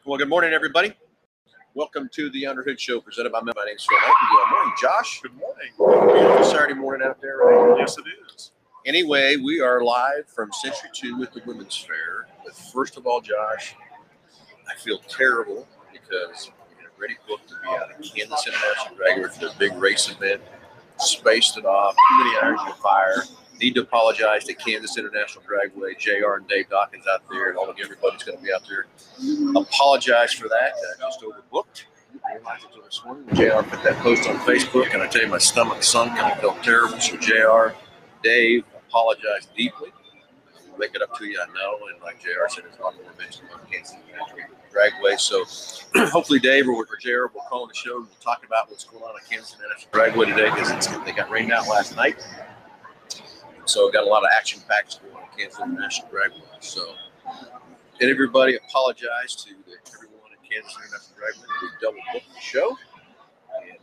Well, good morning, everybody. Welcome to the Underhood Show presented by my name's Phil Nightingale. Good morning, Josh. Good morning. Beautiful Saturday morning out there, right? Yes, it is. Anyway, we are live from Century 2 with the Women's Fair. But first of all, Josh, I feel terrible because we had already booked to be out at Kansas International Dragway for the big race event. Spaced it off. Too many irons in the fire. Need to apologize to Kansas International Dragway, JR and Dave Dawkins out there, and all of everybody's going to be out there. Apologize for that. Just overbooked. I realized it this morning when JR put that post on Facebook, and I tell you, my stomach sunk and I felt terrible. So JR, Dave, apologize deeply. We'll make it up to you, I know. And like JR said, there's a lot more events on Kansas International Dragway. So hopefully Dave or JR will call on the show and we'll talk about what's going on at Kansas International Dragway today because they got rained out last night. So got a lot of action packed going on Kansas International Dragway. So and everybody apologize to everyone at Kansas International Dragway. We double booked the show. And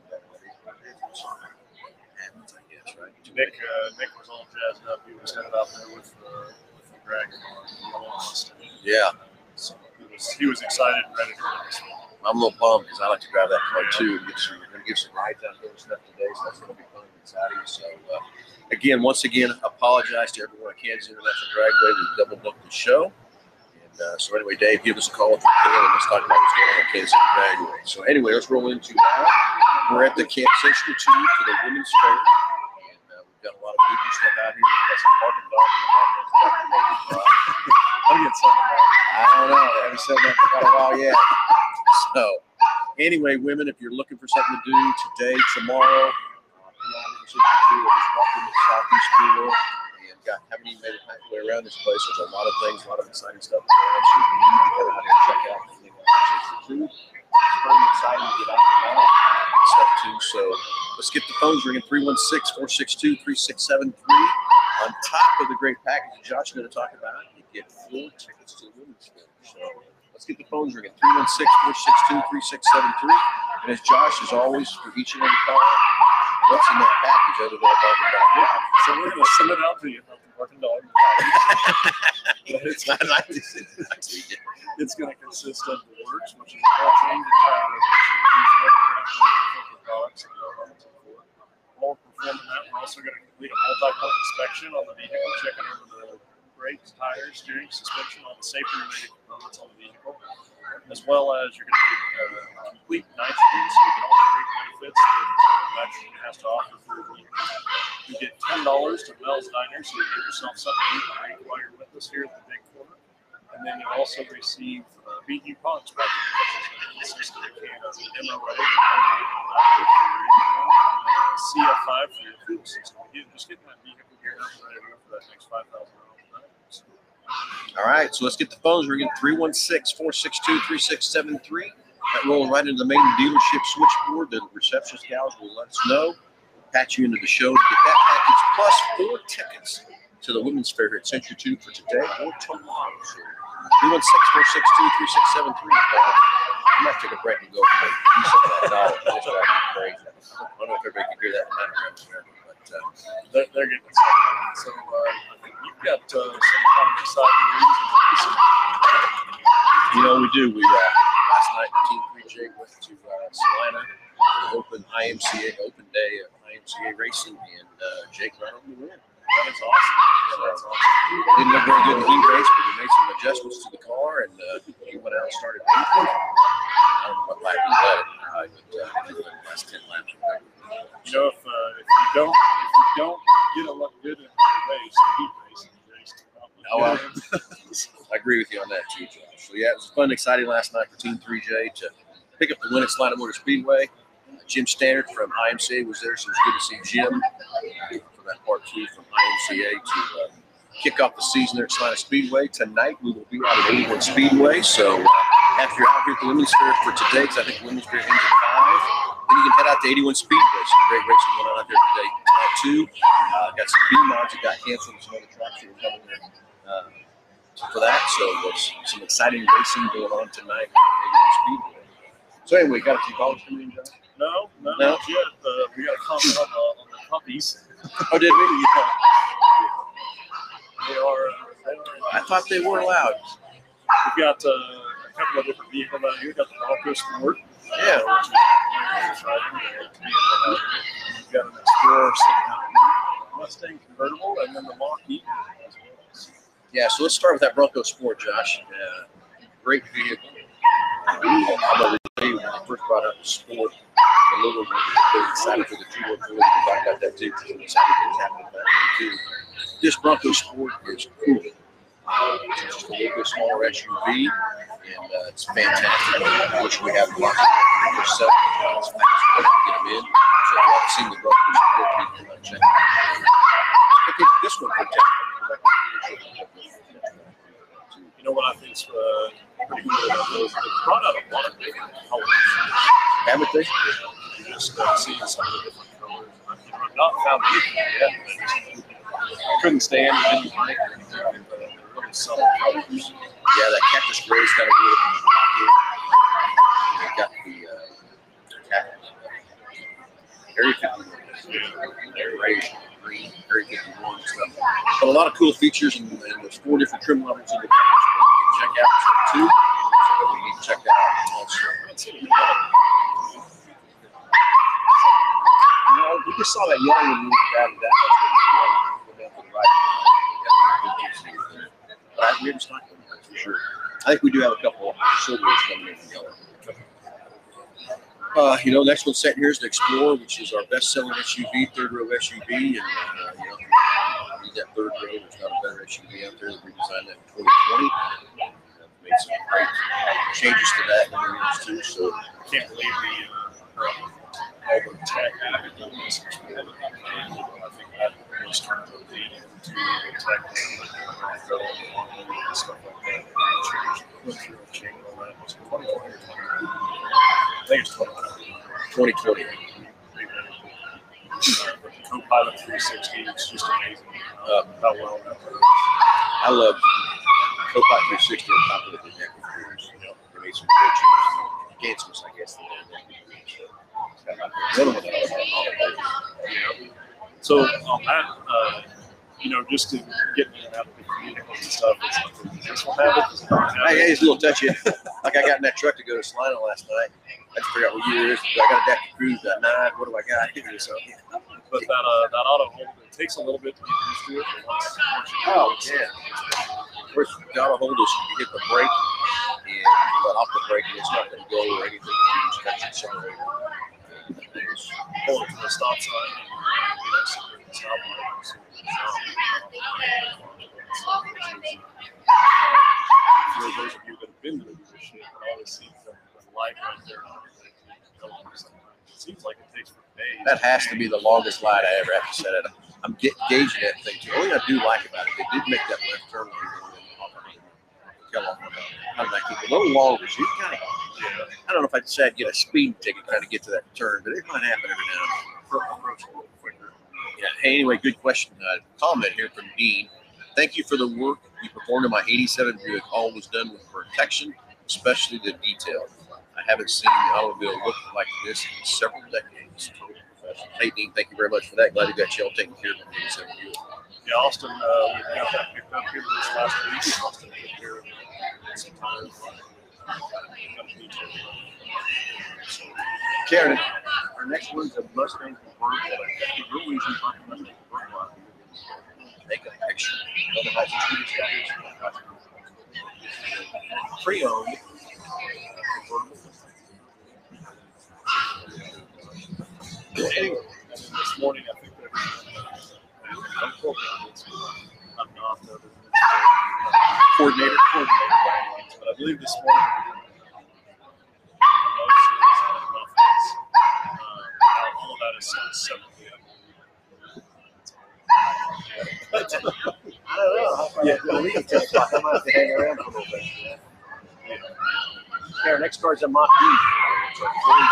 happens, I guess, right? Nick was all jazzed up. He was headed out there with the dragon on. Yeah. So he was excited and ready to run this one. I'm a little bummed because I like to drive that car too. We're going to give some rides out there and stuff today, so that's going to be fun and exciting. So, once again, apologize to everyone at Kansas International Dragway. We double booked the show. And so anyway, Dave, give us a call if you can, and let's talk about what's going on at Kansas City Dragway. So anyway, let's roll into now. We're at the Century 2 for the Women's Fair, and we've got a lot of goofy stuff out here. We've got some barking dogs and I'll get some of that. I don't know. They haven't said that for quite a while yet. So anyway, women, if you're looking for something to do today, tomorrow, come on to Century 2. We're just walking to Southeast School. Haven't even made it halfway around this place. There's a lot of things, a lot of exciting stuff going on. So you need to come out here and check out the thing on 62. It's pretty exciting to get out there and stuff too. So let's get the phones ringing. 316-462-3673. On top of the great package that Josh is going to talk about, you get 4 tickets to the Women's Fair. So let's get the phones ringing. 316-462-3673. And as Josh is always for each and every call, what's in that package other than talking about? Yeah. So we're going to send it out to you. Barking dog. It's going to consist of the works, which is all trained and tire rotation. Products and while we're performing that, we're also going to complete a multi-point inspection on the vehicle, checking over the brakes, tires, steering, suspension, all the safety-related components on the vehicle, as well as you're going to get a complete nitrogen, so you get all the great benefits that nitrogen has to offer for the vehicle. You get $10 to Mel's Diner, so you get yourself something to eat and drink while you're with us here at the Big Corner. And then you'll also receive BU products back in the consist of a can of MOA, CF5 for your fuel system. Again, just getting that vehicle geared up and ready to go for that next $5,000 tonight. All right, so let's get the phones. We're getting 316-462-3673. That rolling right into the main dealership switchboard. The receptionist gals will let us know, patch you into the show to get that package, plus 4 tickets to the Women's Fair at Century 2 for today or tomorrow. 316-462-3673. I might take a break and go for a piece of that dollar. It's driving me crazy. I don't know if everybody can hear that in but they're getting excited. So I think you've got some kind of exciting news. You know, we do. We last night, Team 3J went to Salina for the IMCA Open Day of IMCA racing, and Jake ran over the win. That is awesome. So, didn't look very good in the heat race, but we made some adjustments to the car, and he went out and started 8th. I don't know what lap he led, but he led the last 10 laps. You know, if you don't get a look good in the race, the heat race, I agree with you on that too, Josh. So yeah, it was fun, exciting last night for Team 3J to pick up the win at Salina Motor Speedway. Jim Stannard from IMCA was there, so it was good to see Jim for that part 2 from IMCA to kick off the season there at Salina Speedway. Tonight we will be out at 81 Speedway, so after you're out here at the Women's Fair for today, because I think the Women's Fair ends at 5, then you can head out to 81 Speedway. Some great racing going on out there today too. Got some B-mods that got canceled, some other tracks that were coming there for that, so there's some exciting racing going on tonight at 81 Speedway. So anyway, got a few calls coming in, John? No, not yet. We got a comment on the puppies. Oh, did we? Yeah. They are. I thought they were allowed. We've got a couple of different vehicles out here. Got the Bronco Sport. Yeah. Which is very exciting to be able to have here. You've got an Explorer sitting out here, Mustang convertible, and then the Mach-E as well. Yeah, so let's start with that Bronco Sport, Josh. Great vehicle. I'm going to tell you when I first brought up the Sport, a little bit excited for the 214. We talked about that too. Excited things happen with that too. This Bronco Sport is cool. It's just a little bit smaller SUV, and it's fantastic. I wish we had a lot more for selling. It's fast to get them in. So if you haven't seen the Bronco Sport, you can check it out. Okay, this one for You know what I think is pretty good about those? They brought out a lot of different colors. haven't they? You just seeing some of the different colors. I've not found anything yet. I couldn't stand it any night or anything. They're really subtle colors. Yeah, that cactus gray is kind of really popular. They got the cactus. Area 51. Area green, Area 51 and stuff. But a lot of cool features, and there's 4 different trim levels in the cactus. Check out too. So we need to check that out also. We just saw that yellow when we were out of that. But we haven't stocked them for sure. I think we do have a couple of silvers coming in from yellow. Next one set here is the Explorer, which is our best-selling SUV, third-row SUV, and you need that third row. There's not a better SUV out there. We redesigned that in 2020. Made some great changes to that in the years too. So I can't believe all the tech that we've done this. I think that was turned to lead into the tech and stuff like that. Changed all that. Was it 2020 or 2020? I think it's 2020. 2020. The Copilot 360 is just amazing how well that works. I love Copilot 360 on top of the connected computers. They made some great changes, enhancements, I guess. So on that, just to get in and out of the vehicles and stuff, it's like this will have it. It's a little touchy. Like I got in that truck to go to Salina last night. I had to figure out what year it is. I got adaptive cruise, that 9. What do I got here? So, but that auto hold, it takes a little bit to get used to it. Once you do it, First, the auto hold is you hit the brake and you let off the brake, and it's not going to go or anything. You just touch the accelerator. Pull it to the stop sign. And, stop light. For those of you that have been to the dealership and always see the light right there. It seems like it takes for days. That has to be the longest light I ever have to set it. I'm gauging that thing too. The only thing I do like about it, they did make that left turn lane. I'm like, a little longer. So you kind of, I don't know if I'd say I'd get a speeding ticket kind of get to that turn, but it might happen every now and then. Approach a little quicker. Yeah. Hey, anyway, good question. Comment here from Dean. Thank you for the work you performed in my 87 Buick. All was done with protection, especially the detail. I haven't seen the automobile look like this in several decades. Hey, Dean, thank you very much for that. Glad you got you all taken care of in 87 Buick. Yeah, Austin, we got that picked up here this last week. Austin took care of some time. Karen, our next one's a Mustang convertible. Real reason why the Mustang convertible. Take a picture. Another high speed pre-owned convertible. Anyway, this morning I think that I'm not the Coordinator. But I believe this morning all of that is separately. I don't know. Yeah, I might have to hang around for a little bit. Okay, our next card's a Mach-E. It's a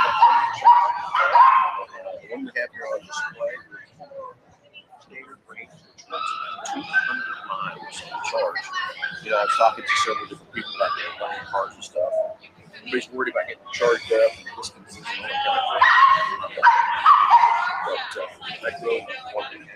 the one we have here on display. Standard range, which runs about 200 miles on charge. I was talking to several different people about their buying cars and stuff. Everybody's worried about getting charged up and distances and all that kind of thing. But I drove 100.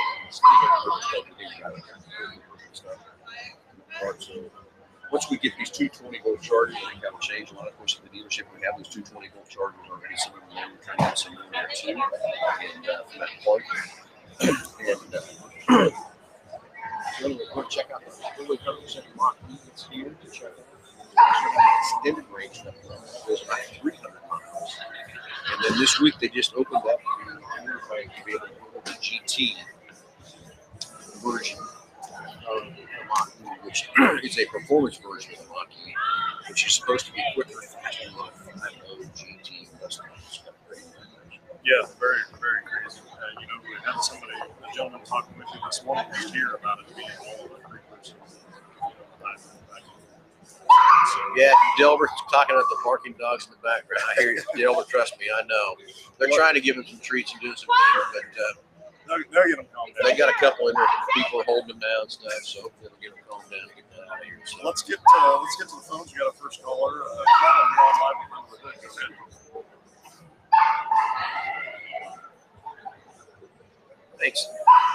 So once we get these 220 Gold Chargers. I think that would change a lot. Of course, in the dealership, we have those 220 Gold Chargers already. Some of them there. We're trying to get some in there too. And from that park. And so anyway, go check out the Philly 100% Mach-E that's here to check out. Extended range stuff. It goes about 300 miles. And then this week they just opened up to be able to order the GT version of the Mach-E, which is a performance version of the Mach-E, which is supposed to be quicker, faster than the 5.0 GT. Yeah, very, very crazy. You know, we had somebody, a gentleman talking with you this morning here about it being all electric versus. Yeah, Delbert talking about the barking dogs in the background. I hear you, Delbert. Trust me, I know. They're trying to give him some treats and doing some things, but they'll get them calmed down. they got a couple in there. People are holding them down and stuff, so hopefully they'll get them calmed down and get that out of here. So. Let's get to the phones. We got a first caller. You're on live with the hood. Go ahead. Thanks.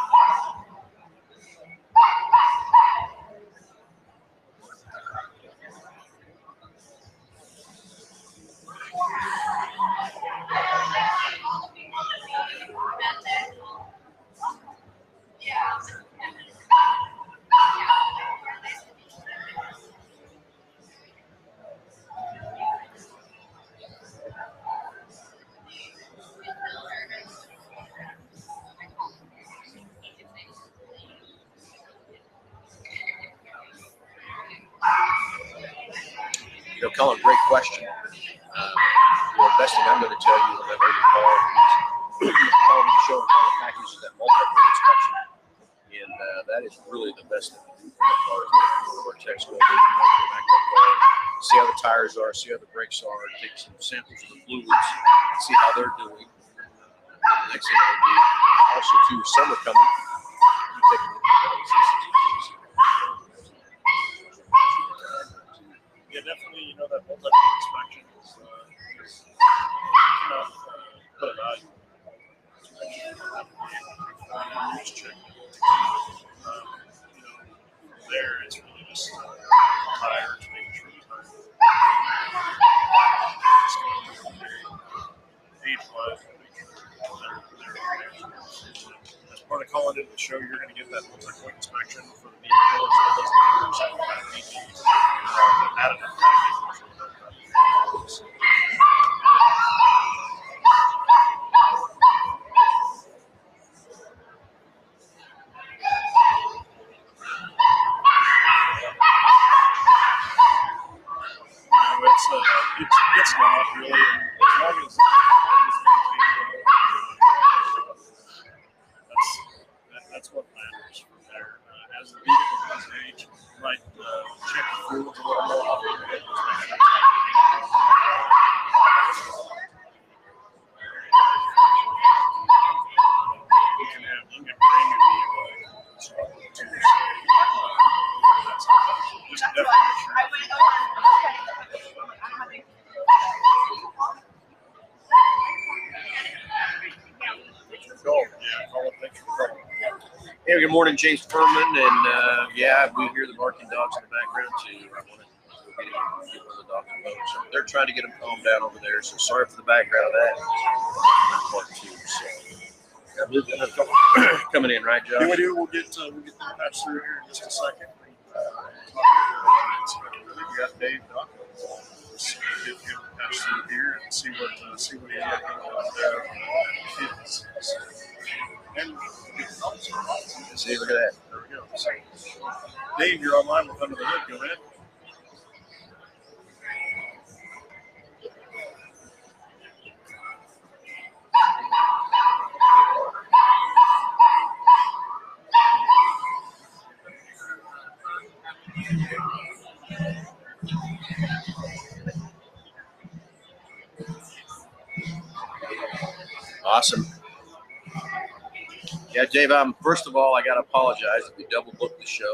You know, Colin, great question. The best thing I'm going to tell you whenever you call is call me, show and call the package that multi-point inspection. And that is really the best thing to do for the car. Our techs go back to the car, see how the tires are, see how the brakes are, take some samples of the fluids, see how they're doing. The next thing I do, also too, summer coming, you take a look at those. Yeah, definitely. You know, that multi-point inspection is put a value. Check. There it's really just tires, making sure the tires age-wise, making sure they're as part of calling into the show, you're going to get that multi-point inspection for the vehicle as well as the dealers additive package. It's not really, as long as that's what matters from there. As the vehicle goes age, you might check the fluids a little more often. You can bring your vehicle to just definitely make sure. Hey, good morning, James Furman, and yeah, we hear the barking dogs in the background too. I want to get one of the dogs involved. So they're trying to get them calmed down over there. So sorry for the background of that. Part two. So coming in, right, Josh? Yeah, we do. We'll get them patched through here in just a second. We got Dave Duck. Let's get him patched through here and see what he's looking at kids. And see, look at that. There we go. So, Dave, you're online with Under the Hood. Go ahead. Awesome. Yeah, Dave, first of all, I got to apologize if we double booked the show.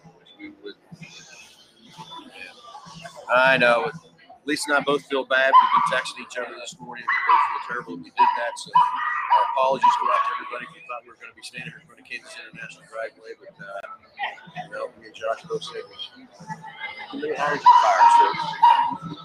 I know. Lisa and I both feel bad. We've been texting each other this morning. We both feel terrible that we did that. So our apologies go out to everybody. We thought we were going to be standing in front of Kansas International Dragway, but No, me and Josh both said too many irons in the fire. So.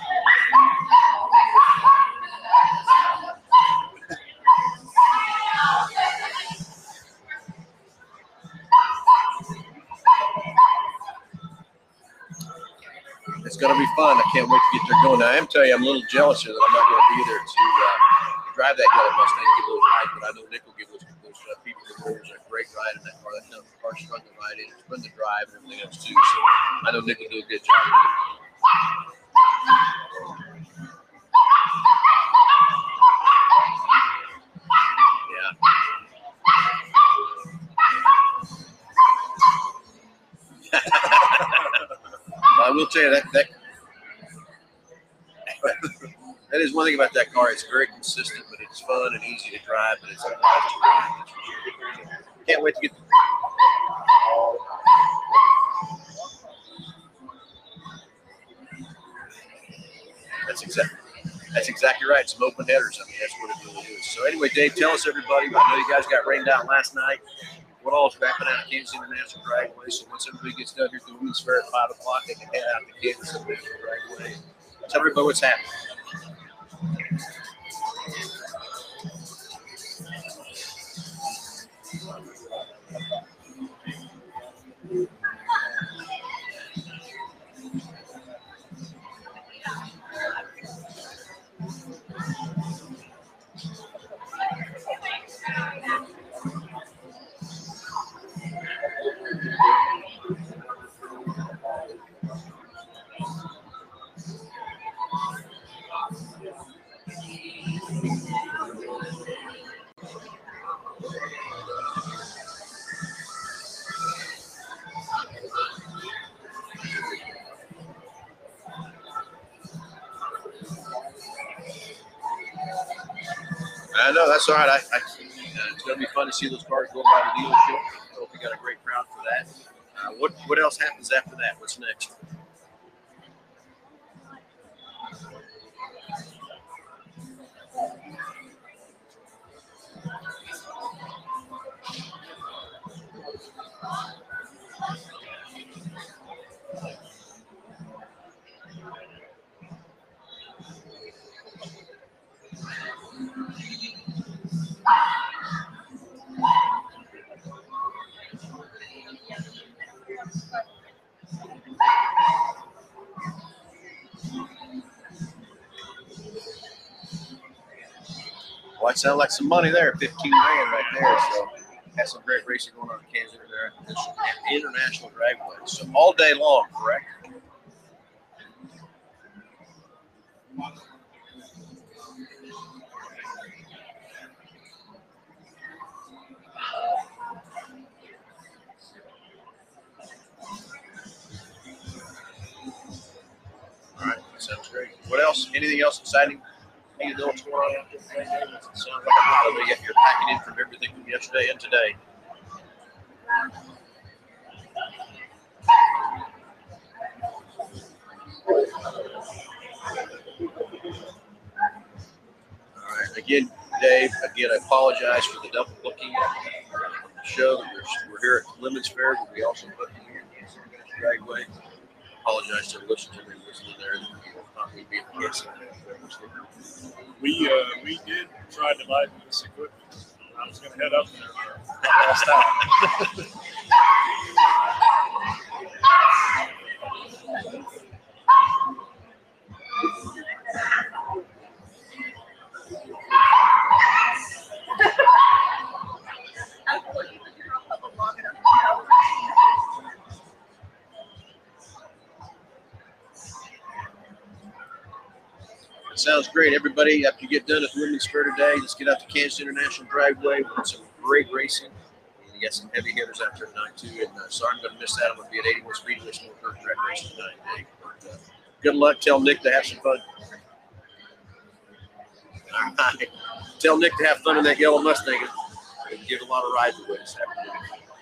It's going to be fun. I can't wait to get there going. Now, I am telling you, I'm a little jealous here that I'm not going to be there to drive that yellow Mustang, get a little ride, but I know Nick will give those people the Warriors a great ride in that car. That car's fun to ride in. It's fun to drive and everything else, too. So I know Nick will do a good job. Yeah. Well, I will tell you that that is one thing about that car. It's very consistent, but it's fun and easy to drive, but it's a nice to drive. Can't wait to get That's exactly right. Some open headers. I mean, that's what it really is. So anyway, Dave, tell us, everybody. I know you guys got rained out last night. What all is wrapping out of Kansas International Dragway. So once everybody gets done here at the Women's Fair at 5 o'clock, they can head out to Kansas International Dragway. Tell everybody what's happening. I know, that's all right. It's going to be fun to see those cars go by the dealership. I hope you got a great crowd for that. What else happens after that? What's next? Well, it sounds like some money there, 15 grand right there. So that's some great racing going on in Kansas International Dragway. So all day long, correct? All right, sounds great. What else? Anything else exciting? You know what's going on out there today? It sounds like a holiday. You're packing in from everything from yesterday and today. All right. Again, Dave, I apologize for the double booking of the show. We're here at Women's Fair, but we also put here in Dragway. Apologize to the listeners and listening there. We did try to buy this equipment. I was going to head up there, but I lost out. Sounds great. Everybody, after you get done at the Women's Fair today, let's get out to Kansas International Dragway with some great racing. You got some heavy hitters out there tonight, too. And sorry I'm going to miss that. I'm going to be at 81 Speedway Snow Dirt Track racing tonight, Dave. But, good luck. Tell Nick to have some fun. All right. Tell Nick to have fun in that yellow Mustang and give a lot of rides away this afternoon.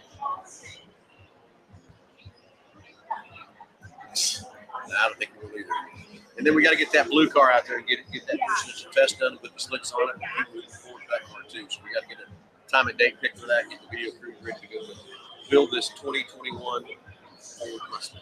I don't think we'll either. And then we got to get that blue car out there and get that presidential test done and put the slicks on it. People looking forward to that car too. So we got to get a time and date picked for that, get the video crew ready to go. build this 2021 Ford Mustang.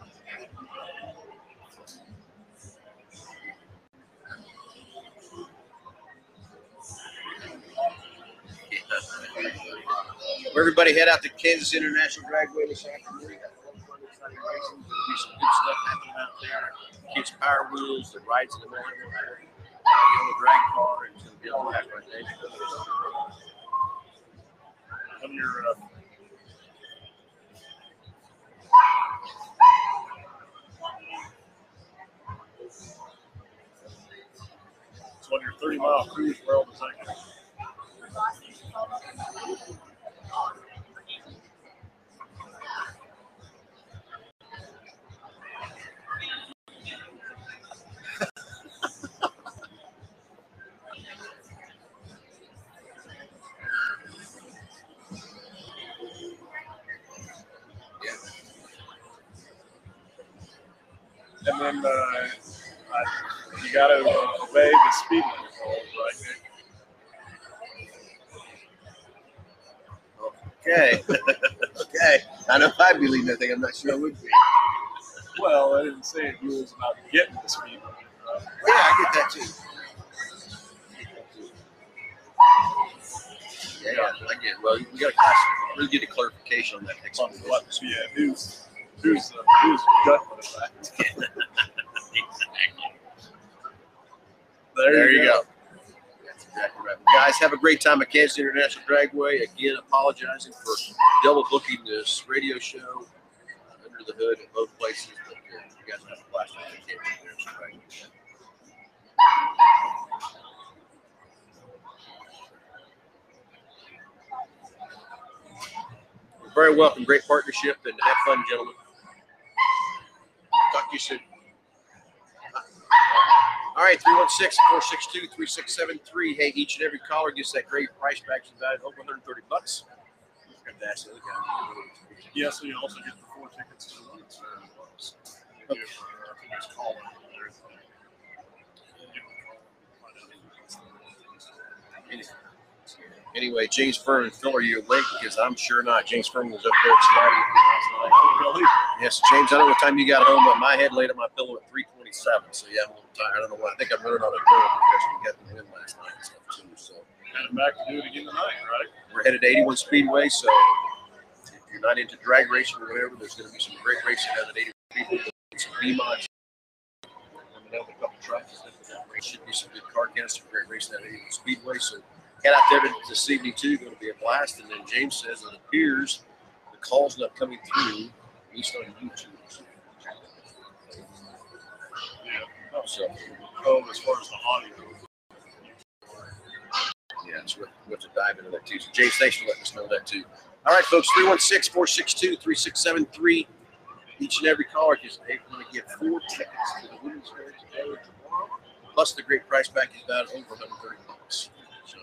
Everybody head out to Kansas International Dragway this afternoon. There'll be some good stuff happening out there. Kids' Power Wheels, the rides in the morning, on the drag car, and it's going to be all that right there. On your so on your 30-mile cruise, where all does that go? And then you got to obey the speed limit rules, right, Nick? Okay. Okay. I know if I'd be leading that thing, I'm not sure I would be. Well, I didn't say it rules about getting the speed limit. Yeah, I get that too. Yeah, I get it. Well, we got to really get a clarification on that next one. Yeah, who's gut with that? Exactly. There you go. That's exactly right. Guys, have a great time at Kansas International Dragway. Again, apologizing for double booking this radio show under the hood at both places, but you guys have a blast at Kansas International Dragway. You're very welcome. Great partnership, and have fun, gentlemen. Talk to you soon. All right, 316-462-3673. Hey, each and every caller gets that great price back to value over $130. Yeah, so you also get the 4 tickets to the Women's Fair as well. So you give, I think there's caller there. Anyway, James Furman, Phil, are you awake? Because I'm sure not. James Furman was up there at Sliding last night. Oh, really? Yes, James, I don't know what time you got home, but my head laid on my pillow at 3:27. So, yeah, I'm a little tired. I don't know why. I think I'm running on a drill because we got the win last night and stuff, too. So, Heading back to do it again tonight, right? we're headed to 81 Speedway. So, if you're not into drag racing or whatever, there's going to be some great racing down at 81 Speedway. Some B-mods. Coming down with a couple trucks. Should be some good car counts, some great racing at 81 Speedway. So, head out there this evening, too. Going to be a blast. And then James says it appears the call's not coming through, at least on YouTube. Yeah. So, As far as the audio. yeah, so we'll have to dive into that, too. So, James, thanks for letting us know that, too. All right, folks, 316-462-3673. Each and every caller is able to get 4 tickets to the Women's Fair today or tomorrow, plus the great price package about over $130. So,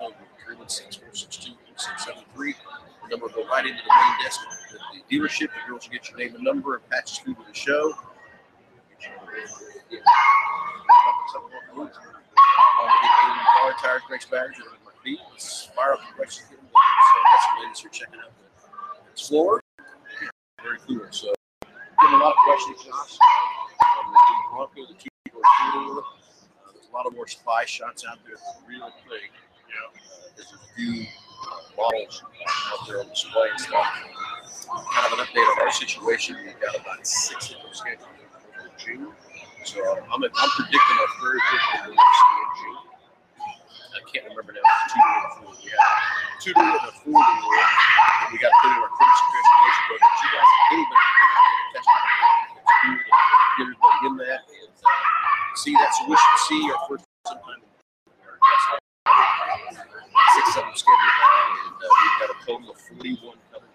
316-462-3673. The number will go right into the main desk at the dealership. The girls will get your name and number and patch you through to the show. Car tires, brakes, batteries, whatever it might be. Let's fire up the questions. So that's some ladies here checking out the floor. Very cool. So, getting a lot of questions, Josh. On the Bronco, the 2-door 4-door. There's a lot of more spy shots out there. It's a real thing. There's a few models out there on display and stuff. Kind of an update on our situation. We've got about 6 of them scheduled for June. So I'm predicting our very first one in June. I can't remember now. It's 2-door and 4. We have 2-door and a 4-door. And we got to put in our Crimson Transportation program. You guys, anybody can catch up. It's good to get everybody in that and see that. So we should see our first sometime. 6 of them scheduled now, and we've got a total of 41 coming.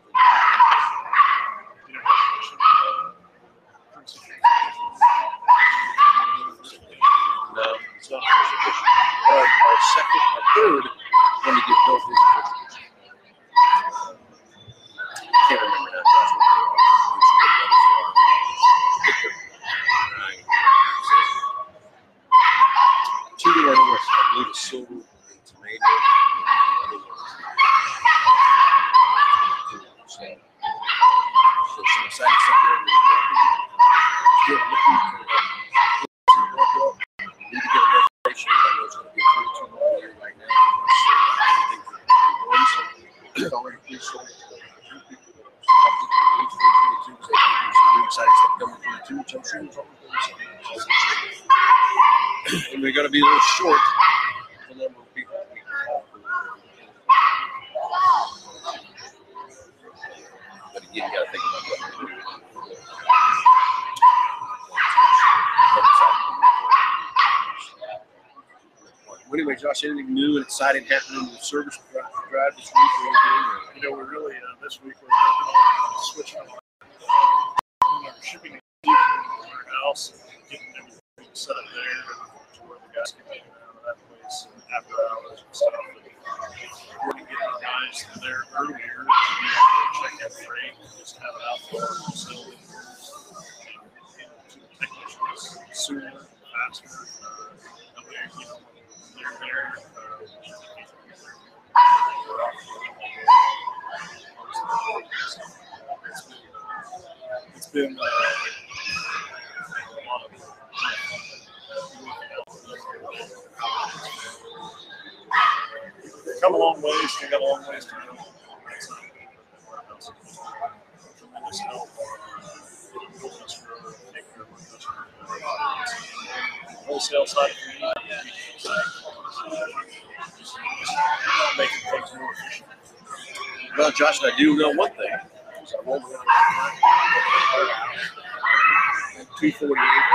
No, it's not first edition. Our third one to get built is a first edition. Can't remember now. And we're going to be a little short the number of people. But again, you got to think about that. Well, anyway, Josh, anything new and exciting happening in the service drive this week? You know, we're really this week we're working on switching our shipping in the warehouse and getting everything set up there to where the guys can get in and out of that place after hours and stuff. And we're going to get our guys there earlier to be able to check that freight and just have it out for our facility to the technicians sooner, faster. That way, you know, they're there. It's been a lot of come a long ways. They got a long ways to go. Tremendous help. Wholesale side of the making things more efficient. Well, Josh, I do know one thing. So I'm over 248.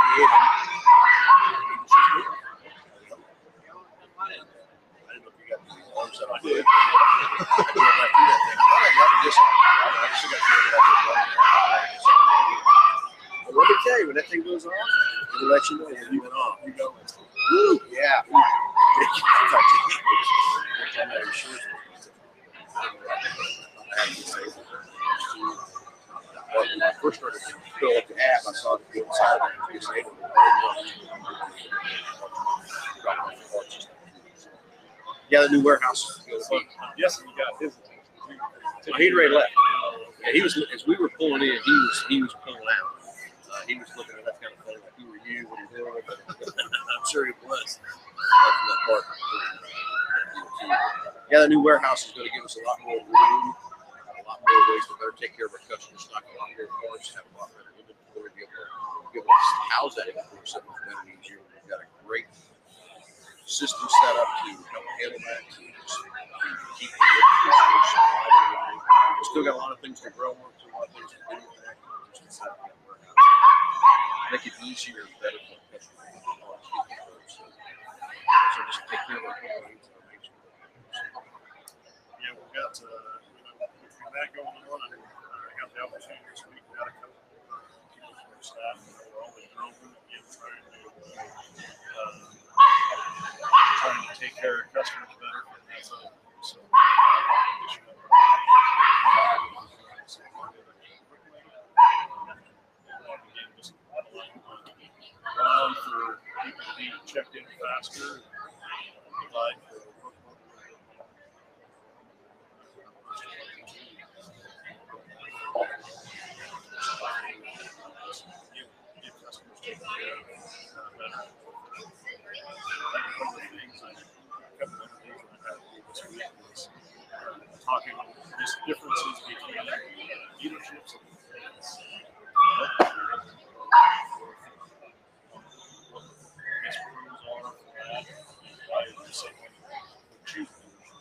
I did. Let me tell you, when that thing goes off, it'll let you know that you went off. You go, woo, yeah. When I first started to fill up the app, I saw the good side of it. Yeah, the new warehouse. Yes, you got his. He'd already left. Yeah, he was as we were pulling in. He was pulling out. He was looking at that kind of thing, like who were you, what are you doing? But I'm sure he was. That part. Yeah, the new warehouse is going to give us a lot more room, a lot more ways to better take care of our customers, stock a lot more parts, have a lot better inventory, be able to house that inventory so much better and easier. We've got a great system set up to help handle that, to keep the we've still got a lot of things to grow on, a lot of things to do with that. Just set up that warehouse. Make it easier and better for the customer. So just take care of our things and make sure. Yeah, we've got with that going on, I got the opportunity this week. We got a couple people from our staff that are all in Groveland and trying to take care of customers better. So again, just for people to be checked in faster. Like give customers taken care of better. One of the things a couple of interviews I had this week was talking about just differences between dealerships and fleets. What the best pros are for that, why is someone would choose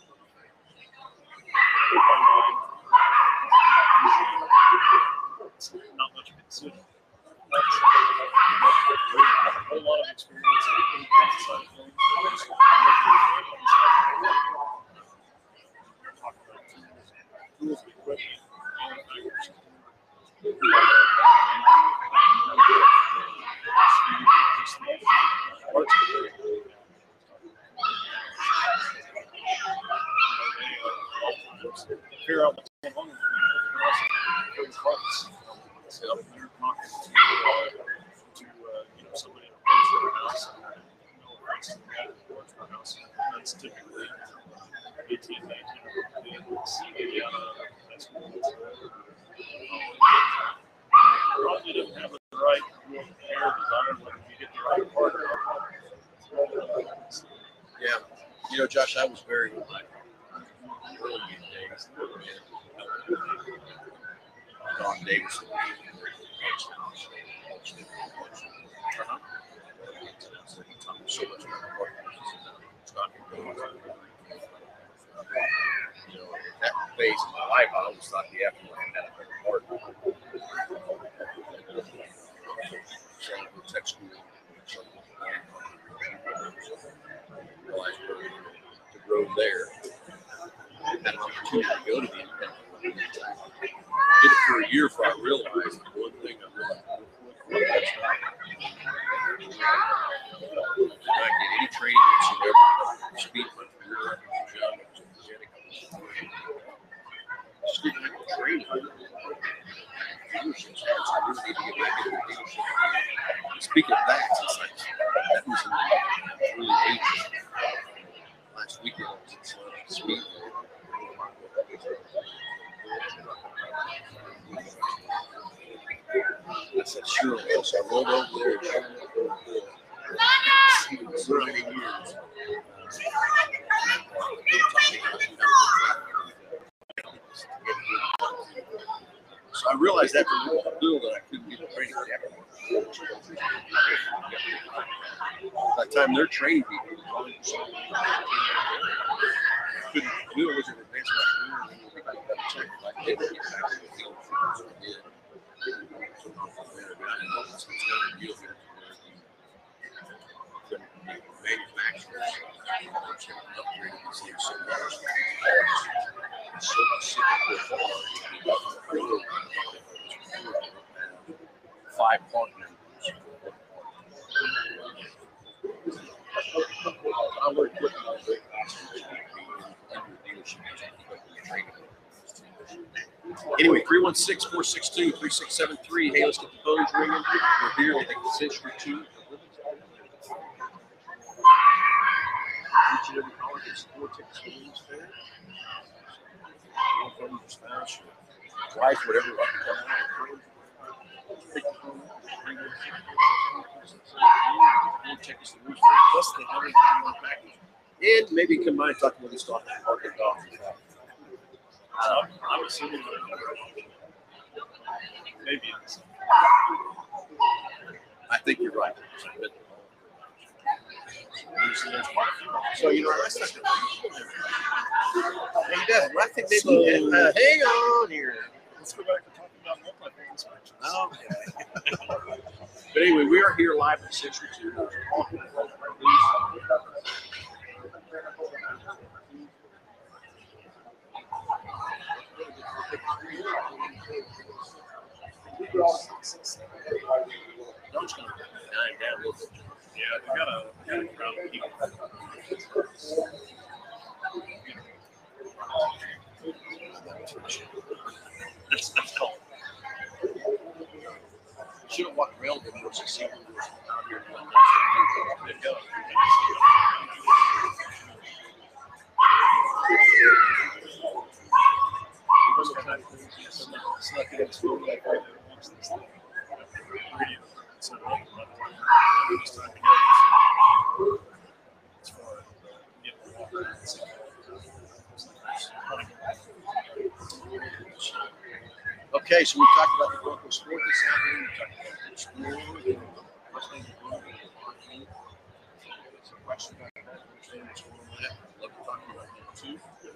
not much consider. A whole lot of experience on the side of things. We're talking about tools, equipment, figure out what's going on with parts. So they're talking to somebody in a parts warehouse, and no offense to the guy in the parts warehouse, that's typically 18, 19, maybe out of high school. Probably didn't have the right real hair design when you get the right part. Yeah, Josh, I was very early days. Don Davis. the afternoon at a park. So the tech school. Realized the road there. Had an opportunity to go to the independent. Did it for a year before I realized the one thing I really I get any training whatsoever. Speed my career up to job. Just didn't have to train. Dealerships. I really need to get back into the dealership. Speaking of that, it's like, that was in the early 80s. Last weekend I was at Speed. I said, sure. So I rolled over there and shot it. 30 years. So I realized after a bill that I couldn't get the training by the time they're training people, couldn't do it was an advanced check. I didn't get back to the field. It's kind of a deal here the manufacturers upgraded these things so much. So five part numbers. I work with them all day. Anyway, 316-462-3673. Hey, let's get the phones ringing. We're here at the Century 2. Each and every caller gets 4 tickets for Women's Fair. From your spouse, your wife, whatever. Plus the other package. And maybe come by and talk to us about that parking lot. I'm assuming that maybe it's. I think you're right. So, you know, that's not hey, Dad, I think maybe hang on here. Let's go back to talking about multi-phone inspections. Okay. But anyway, we are here live at Century 2. Don't you nine down a little bit. Yeah, they got a crowd of people. That's cool. Should have walked around with us and see what was out here. There you go. Snuck it in school like that. So it's time to go. As far as getting the water. Okay, so we talked about the local sport this afternoon. We talked about the school. Some questions about that. Love to talk about that too.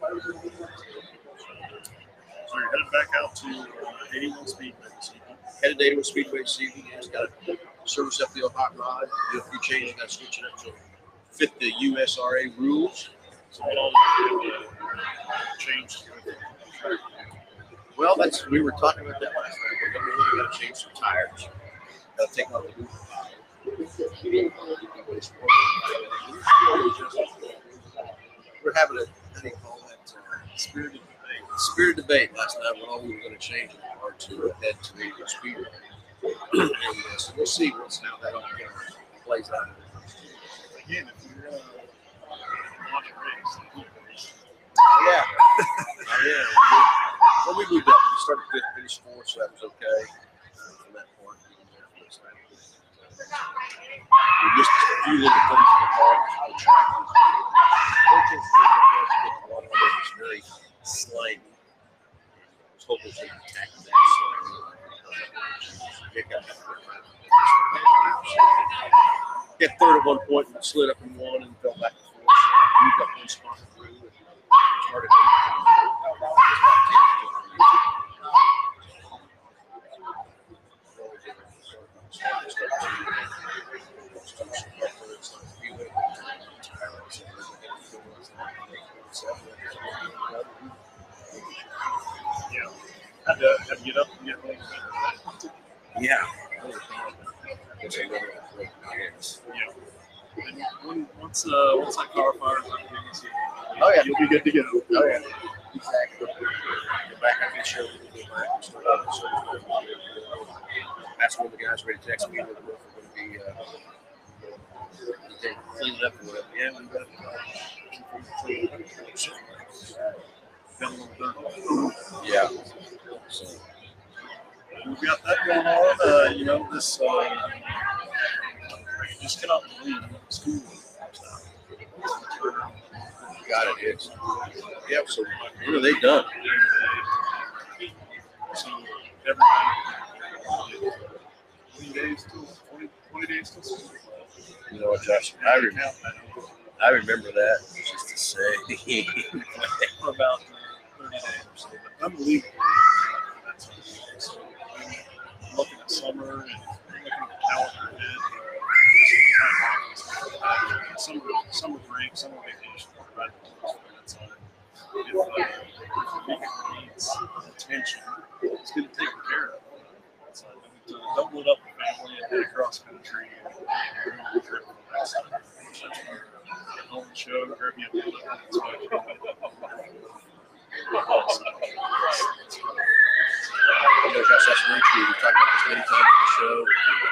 So you're headed back out to 81 Speedway this evening. Headed to 81 Speedway this evening. Just got to service up the old hot rod. Do a few changes. Got to switch it up to fit the USRA rules. So what all changed? Well, we were talking about that last night. We're going to change some tires. Got to take off the roof. We're having a, how do you call that? Spirited debate. Spirited debate last night when all we were going to change it or to head to the Speedway. So we'll see how that all plays out. Again, if you're going to watch a race, yeah. Well, we moved up. We started fifth, finished fourth, so that was okay. From that point, we missed a few little things in the car. The track was very slimy. I was hoping they would tackle that slimy. Got third at one point and slid up and won and fell back to fourth. So moved up one spot through and started 8th. Yeah. And once that car fires up, Oh, yeah. you'll be good to go. Oh, yeah. Exactly. Get back, I can show you. That's when the guys ready to text me. We're going to be cleaning up or whatever. Yeah, we got Got a little dirt. Yeah. So, We've got that going on. This just cannot believe school. got it. It's, yep. So, what have they done? So everybody, 20 days till school. You know what, Josh? I remember that. Just to say. For about 30 days or so. But unbelievable. So I'm looking at summer and looking at the calendar ahead. Summer break, summer vacation. Right? That's on it. If the needs attention, it's going to take care of. So double it up with family and head across country and trip from that side. On the show, grab you a meal. You know, Josh, that's very true. We've talked about this many times on the show.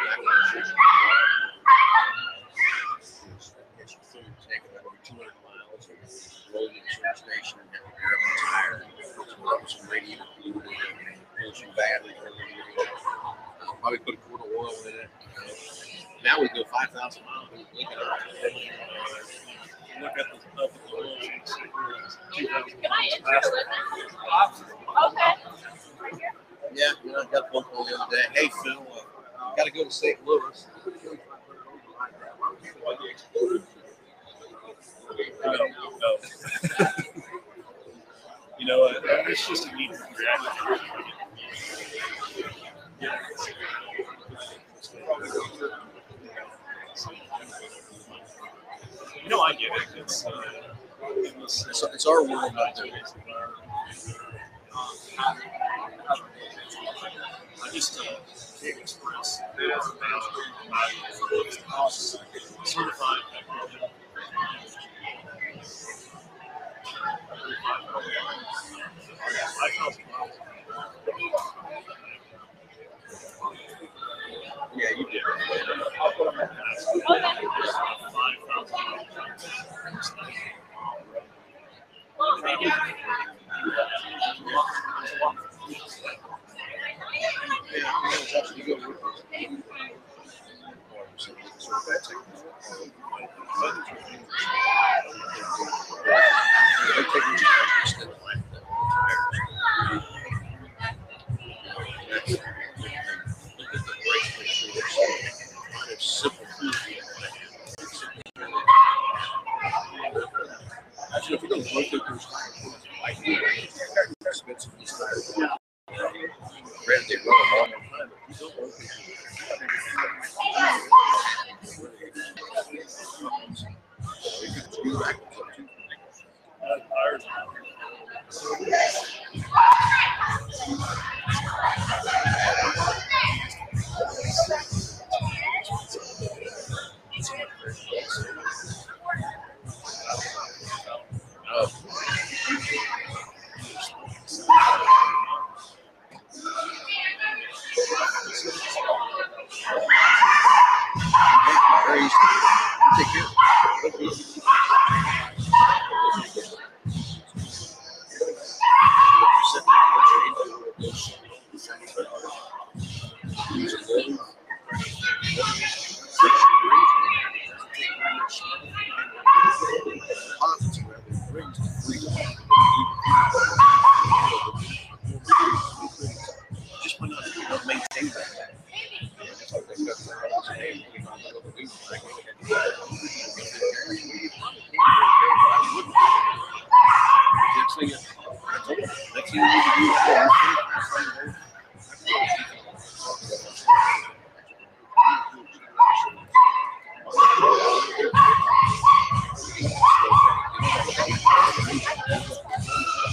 Get your food, take it over 200 miles, roll to the service station, and have to gear up the tire, put some radiator fluid in it, pull some batteries, probably put a quart of oil in it. Now we go 5,000 miles and look at it. Look at the oil change. 2,000 miles past. Okay. Yeah, I got a phone call the other day. Hey, Phil, got to go to St. Louis. No. It's just a neat reaction. I get it. It's our world out there. I just can't express how certified that program. I felt Yeah, you did. I'll put them in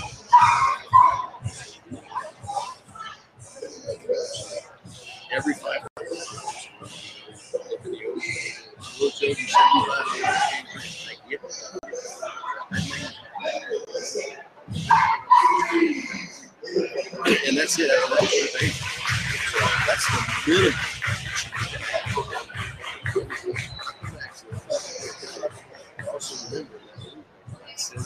Every 5 told you something last week. And that's it. That's the really. Also remember, it says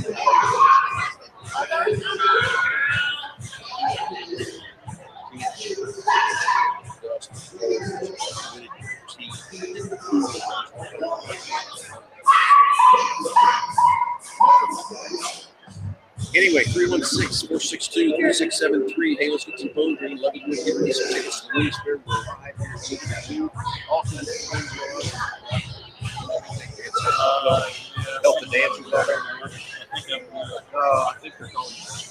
anyway, 316-462-3673. Hey, let's get some phone ring. Love you. Get me some tickets to the Women's Fair. We're live here at HQ. All kinds of things going on. Help the dancers out there. I think they're going.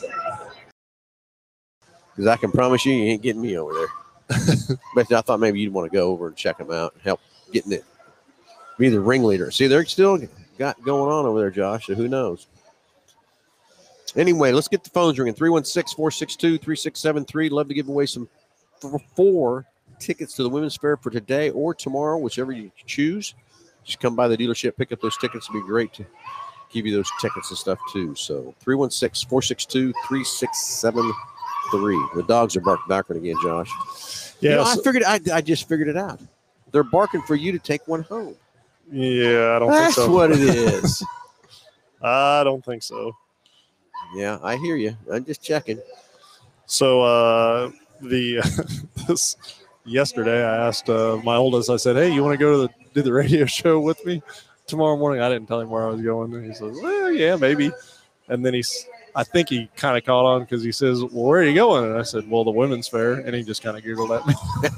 Because I can promise you ain't getting me over there. But I thought maybe you'd want to go over and check them out and help getting it. Be the ringleader. See, they're still got going on over there, Josh, so who knows? Anyway, let's get the phones ringing. 316-462-3673. Love to give away some 4 tickets to the Women's Fair for today or tomorrow, whichever you choose. Just come by the dealership, pick up those tickets. It'd be great to give you those tickets and stuff too. So 316-462-3673. The dogs are barking backward again, Josh. Yeah, you know, I just figured it out. They're barking for you to take one home. Yeah, I don't That's think so. what it is. I don't think so. Yeah, I hear you. I'm just checking. So this yesterday, I asked my oldest. I said, "Hey, you want to go to do the radio show with me tomorrow morning?" I didn't tell him where I was going. And he says, "Well, yeah, maybe." And then I think he kind of caught on because he says, "Well, where are you going?" And I said, "Well, the Women's Fair." And he just kind of giggled at me.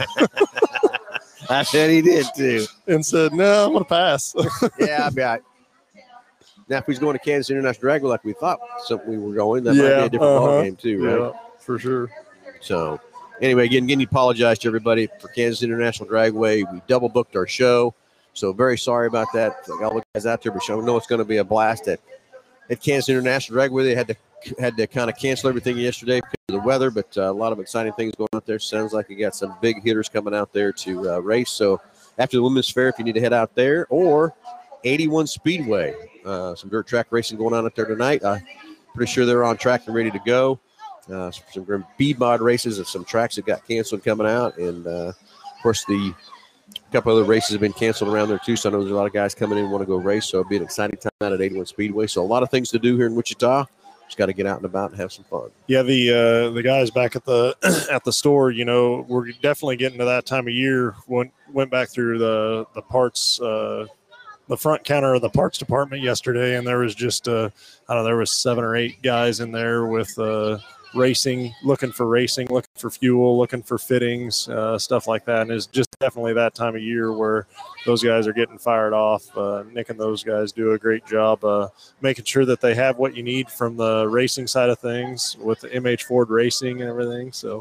I bet he did too. And said, "No, I'm gonna pass." Yeah, I bet. Now, if he's going to Kansas International Dragway like we thought we were going, that might be a different ball game too, right? Yeah, for sure. So, anyway, again, apologize to everybody for Kansas International Dragway. We double booked our show, so very sorry about that. All the guys out there, but I know it's going to be a blast at Kansas International Dragway. They had to kind of cancel everything yesterday because of the weather, but a lot of exciting things going on out there. Sounds like you got some big hitters coming out there to race. So, after the Women's Fair, if you need to head out there, or 81 Speedway. Some dirt track racing going on up there tonight. I'm pretty sure they're on track and ready to go. Some bead mod races of some tracks that got canceled coming out. And, of course, a couple other races have been canceled around there, too. So I know there's a lot of guys coming in and want to go race. So it'll be an exciting time out at 81 Speedway. So a lot of things to do here in Wichita. Just got to get out and about and have some fun. Yeah, the guys back at the at the store, you know, we're definitely getting to that time of year. Went back through the parts the front counter of the parts department yesterday, and there was just there was 7 or 8 guys in there with racing, looking for fuel, looking for fittings, stuff like that. And it's just definitely that time of year where those guys are getting fired off. Nick and those guys do a great job making sure that they have what you need from the racing side of things with the MH Ford Racing and everything. So,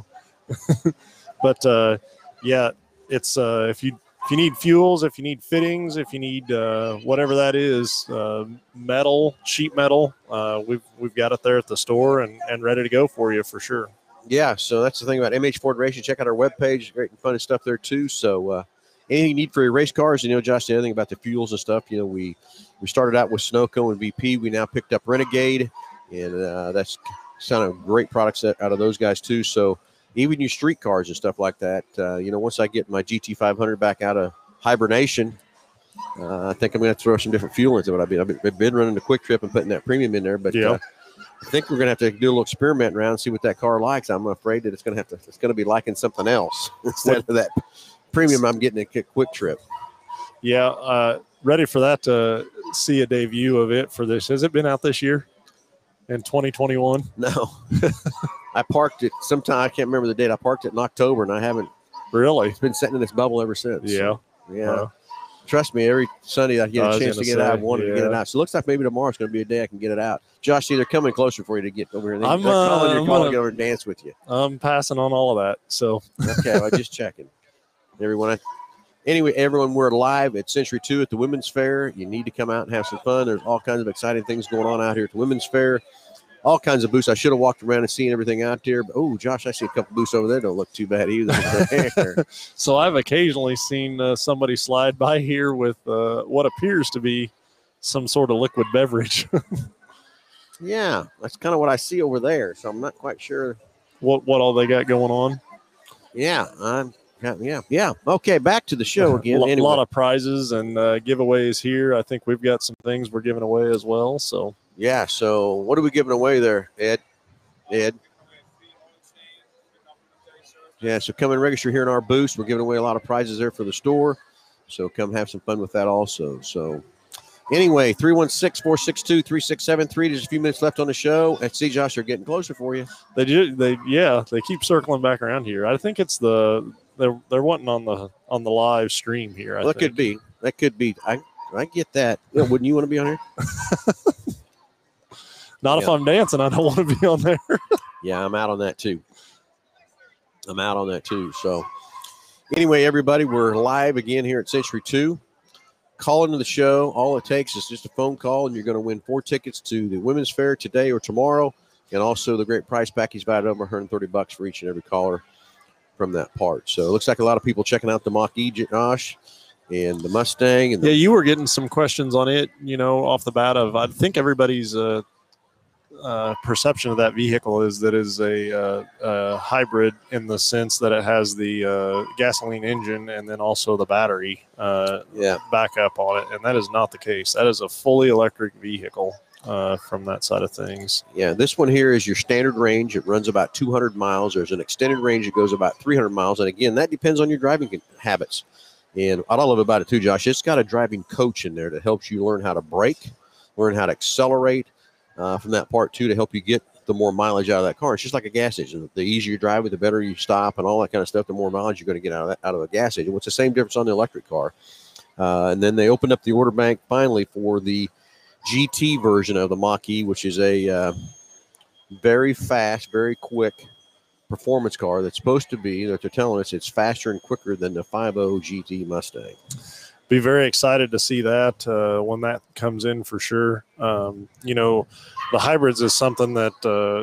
but yeah, it's if you need fuels, if you need fittings, if you need whatever that is, metal, sheet metal, we've got it there at the store and ready to go for you for sure. Yeah, so that's the thing about MH Ford Racing. Check out our webpage. Great and fun stuff there too. So anything you need for your race cars, you know, Josh, the other thing about the fuels and stuff, you know, we started out with Sunoco and VP. We now picked up Renegade, and that's kind of great products out of those guys too. So even your street cars and stuff like that, you know, once I get my GT500 back out of hibernation, I think I'm going to throw some different fuel into it. I've been running the Quick Trip and putting that premium in there, but I think we're going to have to do a little experiment around and see what that car likes. I'm afraid that it's going to be liking something else instead of that premium I'm getting at Quick Trip. Yeah, ready for that to see a debut of it for this. Has it been out this year in 2021? No. I parked it sometime. I can't remember the date. I parked it in October, and I haven't. Really? It's been sitting in this bubble ever since. Yeah. So, yeah. Trust me, every Sunday I get a chance to get it out. I wanted to get it out. So it looks like maybe tomorrow's going to be a day I can get it out. Josh, they're coming closer for you to get over here. They're calling your colleague over and dance with you. I'm passing on all of that. So okay, well, just checking. Everyone, we're live at Century 2 at the Women's Fair. You need to come out and have some fun. There's all kinds of exciting things going on out here at the Women's Fair. all kinds of booths. I should have walked around and seen everything out there. But, oh, Josh, I see a couple booths over there. Don't look too bad either. So I've occasionally seen somebody slide by here with what appears to be some sort of liquid beverage. Yeah, that's kind of what I see over there. So I'm not quite sure what all they got going on. Yeah, yeah. Okay, back to the show again. A lot of prizes and giveaways here. I think we've got some things we're giving away as well. So yeah. So what are we giving away there, Ed? Yeah. So come and register here in our booth. We're giving away a lot of prizes there for the store. So come have some fun with that also. So anyway, 316-462-3673. There's a few minutes left on the show. And see, Josh, they're getting closer for you. They keep circling back around here. I think it's they're wanting on the live stream here. Well, that could be. I get that. Yeah, wouldn't you want to be on here? Not if I'm dancing. I don't want to be on there. Yeah, I'm out on that too. So anyway, everybody, we're live again here at Century 2. Call into the show. All it takes is just a phone call, and you're going to win 4 tickets to the Women's Fair today or tomorrow, and also the great prize package valued over $130 for each and every caller from that part. So it looks like a lot of people checking out the Mach-E, Josh, and the Mustang. And you were getting some questions on it, off the bat of, I think everybody's perception of that vehicle is that is a hybrid in the sense that it has the gasoline engine and then also the battery backup on it, and that is not the case. That is a fully electric vehicle from that side of things. Yeah, this one here is your standard range. It runs about 200 miles. There's an extended range that goes about 300 miles, and again, that depends on your driving habits. And what I love about it too, Josh, it's got a driving coach in there that helps you learn how to brake, learn how to accelerate, from that part too, to help you get the more mileage out of that car. It's just like a gas engine. The easier you drive it, the better you stop and all that kind of stuff, the more mileage you're going to get out of a gas engine. What's the same difference on the electric car? And then they opened up the order bank finally for the GT version of the Mach-E, which is a very fast, very quick performance car that's supposed to be, that they're telling us it's faster and quicker than the 5.0 GT Mustang. Be very excited to see that when that comes in for sure. The hybrids is something that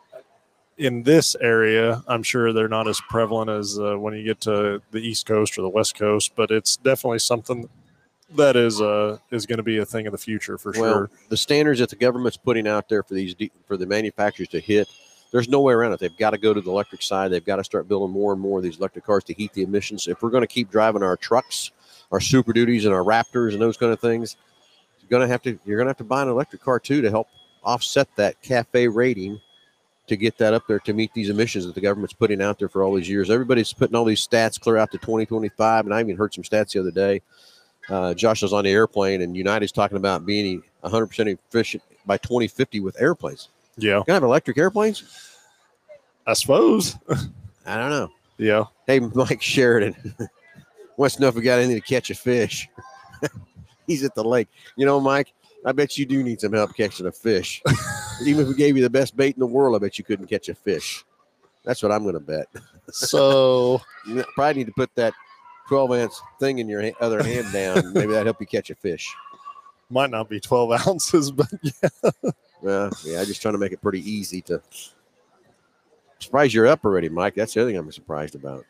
in this area, I'm sure they're not as prevalent as when you get to the East Coast or the West Coast, but it's definitely something that is going to be a thing of the future for sure. Well, the standards that the government's putting out there for the manufacturers to hit, there's no way around it. They've got to go to the electric side. They've got to start building more and more of these electric cars to heat the emissions. If we're going to keep driving our trucks, our Super Duties and our Raptors and those kind of things, you're going to have to buy an electric car too to help offset that CAFE rating to get that up there to meet these emissions that the government's putting out there for all these years. Everybody's putting all these stats clear out to 2025, and I even heard some stats the other day. Josh was on the airplane, and United's talking about being 100% efficient by 2050 with airplanes. Yeah. Going to have electric airplanes? I suppose. I don't know. Yeah. Hey, Mike Sheridan wants to know if we got anything to catch a fish. He's at the lake. Mike, I bet you do need some help catching a fish. Even if we gave you the best bait in the world, I bet you couldn't catch a fish. That's what I'm going to bet. So you probably need to put that 12-ounce thing in your other hand down. Maybe that'll help you catch a fish. Might not be 12 ounces, but yeah. Well, yeah, I'm just trying to make it pretty easy to. Surprised you're up already, Mike. That's the other thing I'm surprised about.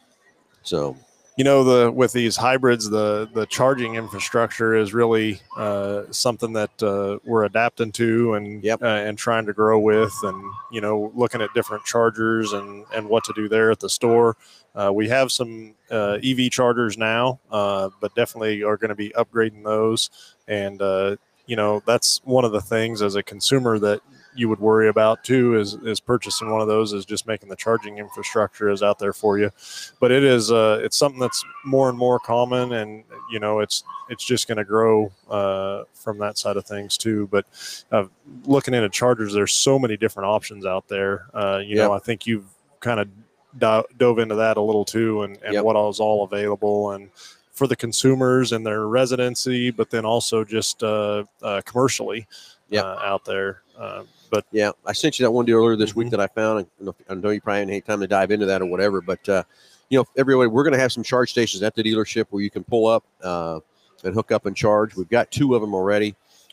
So, with these hybrids, the charging infrastructure is really something that we're adapting to and trying to grow with, and looking at different chargers and what to do there at the store. We have some EV chargers now, but definitely are going to be upgrading those. And that's one of the things as a consumer that you would worry about too is purchasing one of those, is just making the charging infrastructure is out there for you. But it is it's something that's more and more common, and it's just going to grow from that side of things too. But looking into chargers, there's so many different options out there. I think you've kind of dove into that a little too, and what is all available and for the consumers and their residency, but then also just commercially out there. But yeah, I sent you that one deal earlier this week that I found. I know you probably haven't had time to dive into that or whatever, but everybody, we're going to have some charge stations at the dealership where you can pull up and hook up and charge. We've got 2 of them already.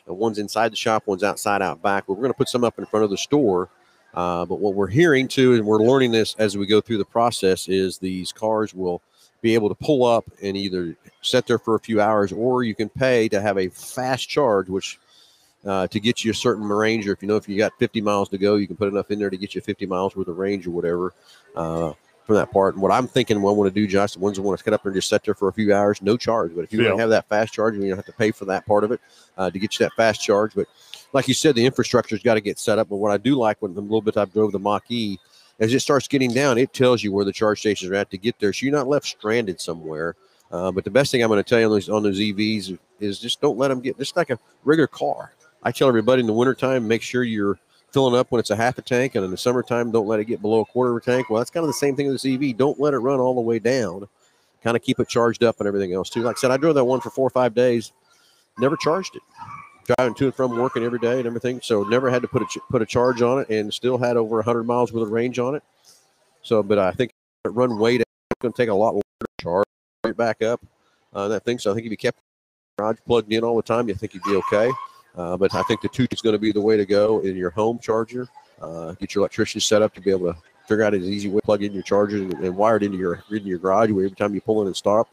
One's inside the shop, one's outside out back. But we're going to put some up in front of the store. But what we're hearing too, and we're learning this as we go through the process, is these cars will be able to pull up and either sit there for a few hours, or you can pay to have a fast charge, which to get you a certain range, or if you got 50 miles to go, you can put enough in there to get you 50 miles worth of range or whatever from that part. And what I'm thinking, what I want to do, Josh, the ones that want to get up there and just sit there for a few hours, no charge. But if you want to have that fast charge, you don't have to pay for that part of it to get you that fast charge. But like you said, the infrastructure's got to get set up. But what I do like, when the little bit I drove the Mach-E, as it starts getting down, it tells you where the charge stations are at to get there, so you're not left stranded somewhere. But the best thing I'm going to tell you on those EVs is just don't let them get just like a regular car. I tell everybody in the wintertime, make sure you're filling up when it's a half a tank, and in the summertime, don't let it get below a quarter of a tank. Well, that's kind of the same thing with this EV. Don't let it run all the way down. Kind of keep it charged up and everything else too. Like I said, I drove that one for 4 or 5 days, never charged it. Driving to and from working every day and everything, so never had to put a charge on it, and still had over 100 miles worth of range on it. So, but I think it run way down. It's going to take a lot longer to charge right back up that thing. So I think if you kept the garage plugged in all the time, you think you'd be okay. But I think the 2 is going to be the way to go in your home charger. Get your electrician set up to be able to figure out an easy way to plug in your charger and wire it into your garage where every time you pull in and stop.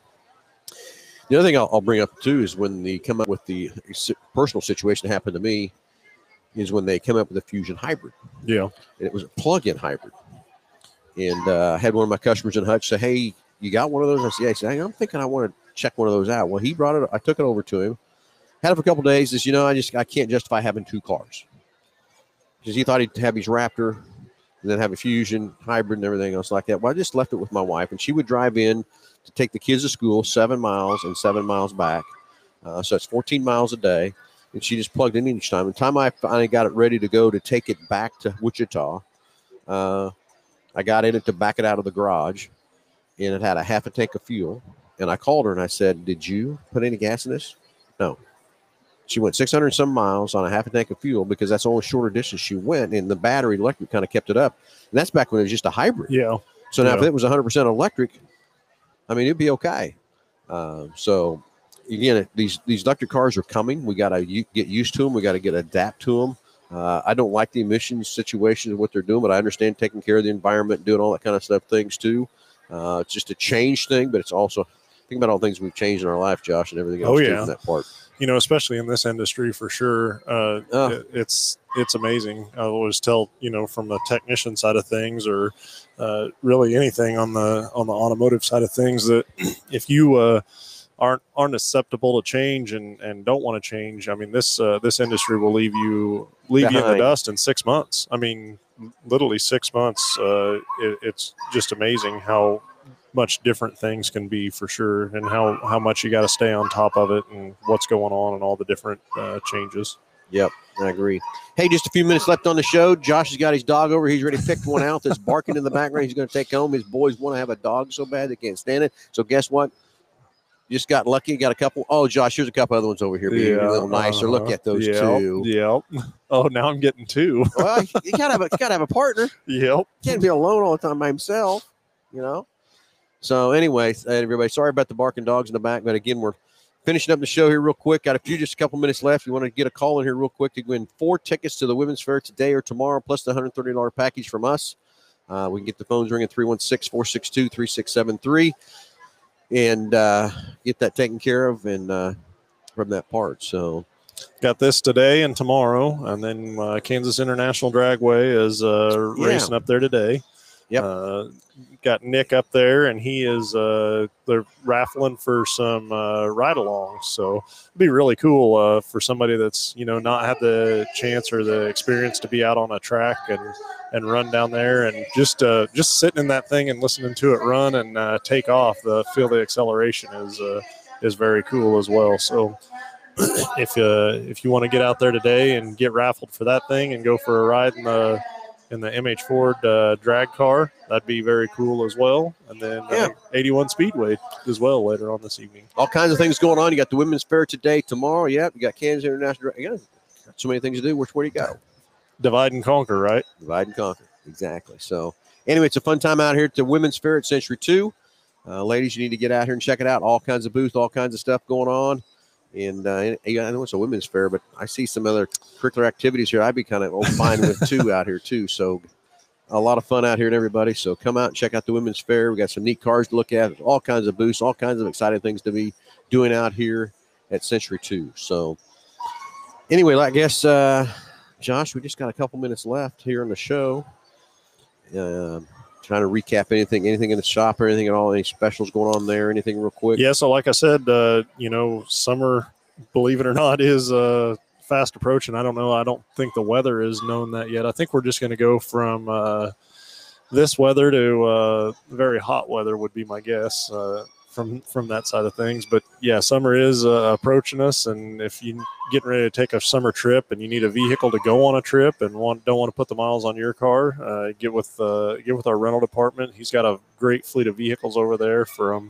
The other thing I'll bring up too is when they come up with the personal situation that happened to me is when they come up with a Fusion hybrid. Yeah. And it was a plug-in hybrid. And I had one of my customers in Hutch say, "Hey, you got one of those?" I said, "Yeah." He said, "Hey, I'm thinking I want to check one of those out." Well, he brought it. I took it over to him. Had it for a couple of days. He said, I can't justify having 2 cars. Because he thought he'd have his Raptor and then have a Fusion hybrid and everything else like that. Well, I just left it with my wife, and she would drive in to take the kids to school 7 miles and 7 miles back. So it's 14 miles a day. And she just plugged in each time. And the time I finally got it ready to go to take it back to Wichita, I got in it to back it out of the garage, and it had a half a tank of fuel. And I called her and I said, "Did you put any gas in this?" No. She went 600 some miles on a half a tank of fuel because that's the only shorter distance she went, and the battery electric kind of kept it up. And that's back when it was just a hybrid. Yeah. So now if it was 100% electric, I mean, it'd be okay. So again, these electric cars are coming. We got to get used to them. We got to adapt to them. I don't like the emissions situation of what they're doing, but I understand taking care of the environment, doing all that kind of things too. It's just a change thing, but it's also think about all the things we've changed in our life, Josh, and everything else too, from that part. Especially in this industry for sure. It's amazing. I always tell, from the technician side of things, or really anything on the automotive side of things, that if you aren't acceptable to change and don't want to change, I mean, this industry will leave you in the dust in 6 months. I mean, literally 6 months. It's just amazing how much different things can be for sure, and how much you got to stay on top of it and what's going on and all the different changes. Yep, I agree. Hey, just a few minutes left on the show. Josh has got his dog over. He's already picked one out that's barking in the background. He's going to take home. His boys want to have a dog so bad they can't stand it. So guess what? Just got lucky. Got a couple. Oh, Josh, here's a couple other ones over here being a little nicer. Look at those two. Yep. Oh, now I'm getting 2. Well, you gotta have a partner. Yep. Can't be alone all the time by himself. So anyway, everybody, sorry about the barking dogs in the back, but again, we're finishing up the show here real quick. Got just a couple minutes left. You want to get a call in here real quick to win 4 tickets to the Women's Fair today or tomorrow, plus the $130 package from us. We can get the phones ringing 316-462-3673 and get that taken care of and from that part. So got this today and tomorrow, and then Kansas International Dragway is racing up there today. Yep. Got Nick up there, and he is they're raffling for some ride-alongs. So it'd be really cool for somebody that's not had the chance or the experience to be out on a track and run down there, and just sitting in that thing and listening to it run and take off. Feel the acceleration is very cool as well. So if you want to get out there today and get raffled for that thing and go for a ride in the MH Ford drag car, that'd be very cool as well. And then 81 Speedway as well later on this evening. All kinds of things going on. You got the Women's Fair today, tomorrow. Yep. You got Kansas International. Got so many things to do. Which way do you go? Divide and conquer, right? Divide and conquer. Exactly. So anyway, it's a fun time out here at the Women's Fair at Century 2. Ladies, you need to get out here and check it out. All kinds of booths, all kinds of stuff going on. And I know it's a women's fair, but I see some other curricular activities here I'd be kind of fine with too out here too. So a lot of fun out here and everybody. So come out and check out the women's fair. We got some neat cars to look at, all kinds of booths, all kinds of exciting things to be doing out here at Century 2. So anyway, I guess, Josh, we just got a couple minutes left here on the show. Trying to recap anything in the shop or anything at all, any specials going on there, anything real quick? Yeah, so like I said, summer, believe it or not, is fast approaching. I don't know. I don't think the weather is known that yet. I think we're just going to go from this weather to very hot weather would be my guess from that side of things. But, yeah, summer is approaching us, and if you're getting ready to take a summer trip and you need a vehicle to go on a trip and don't want to put the miles on your car, get with our rental department. He's got a great fleet of vehicles over there from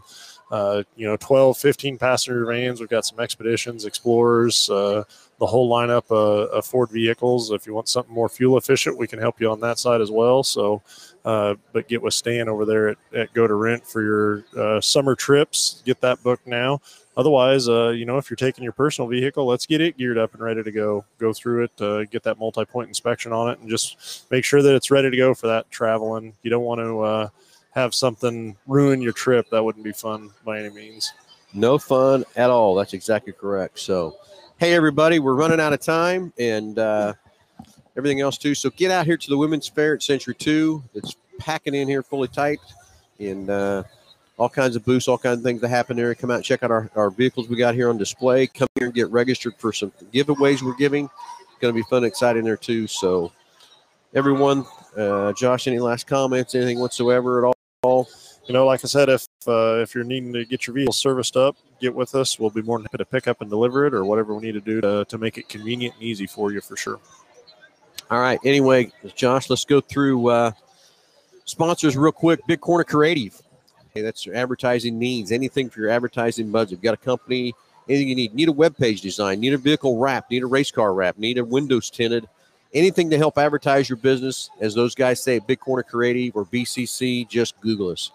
12, 15 passenger vans. We've got some Expeditions, Explorers, the whole lineup of Ford vehicles. If you want something more fuel efficient, we can help you on that side as well. So, but get with Stan over there at Go to Rent for your summer trips. Get that booked now. Otherwise, if you're taking your personal vehicle, let's get it geared up and ready to go. Go through it, get that multi-point inspection on it, and just make sure that it's ready to go for that traveling. You don't want to have something ruin your trip. That wouldn't be fun by any means. No fun at all. That's exactly correct. So, hey, everybody, we're running out of time and everything else, too. So get out here to the Women's Fair at Century 2. It's packing in here fully tight and all kinds of booths, all kinds of things that happen there. Come out and check out our vehicles we got here on display. Come here and get registered for some giveaways we're giving. It's going to be fun and exciting there, too. So, everyone, Josh, any last comments, anything whatsoever at all? Like I said, if you're needing to get your vehicle serviced up, get with us. We'll be more than happy to pick up and deliver it or whatever we need to do to make it convenient and easy for you for sure. All right. Anyway, Josh, let's go through sponsors real quick. Big Corner Creative. Hey, that's your advertising needs. Anything for your advertising budget. You've got a company, anything you need. Need a web page design. Need a vehicle wrap. Need a race car wrap. Need a windows tinted. Anything to help advertise your business, as those guys say, Big Corner Creative or BCC, just Google us.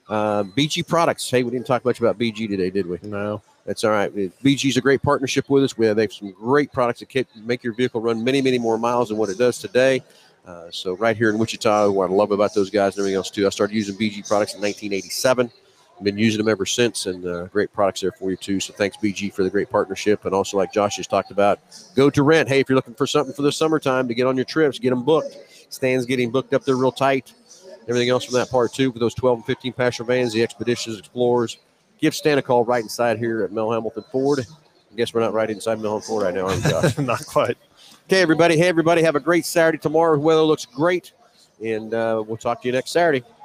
BG Products. Hey, we didn't talk much about BG today, did we? No. That's all right. BG's a great partnership with us. They have some great products that can make your vehicle run many, many more miles than what it does today. So right here in Wichita, what I love about those guys and everything else, too. I started using BG products in 1987. I've been using them ever since, and great products there for you, too. So thanks, BG, for the great partnership. And also, like Josh just talked about, Go to Rent. Hey, if you're looking for something for the summertime to get on your trips, get them booked. Stan's getting booked up there real tight. Everything else from that part, too, for those 12 and 15 passenger vans, the Expeditions, Explorers. Give Stan a call right inside here at Mel Hamilton Ford. I guess we're not right inside Mel Hamilton Ford right now, are we, Josh? Not quite. Okay, everybody. Hey, everybody. Have a great Saturday tomorrow. The weather looks great. And we'll talk to you next Saturday.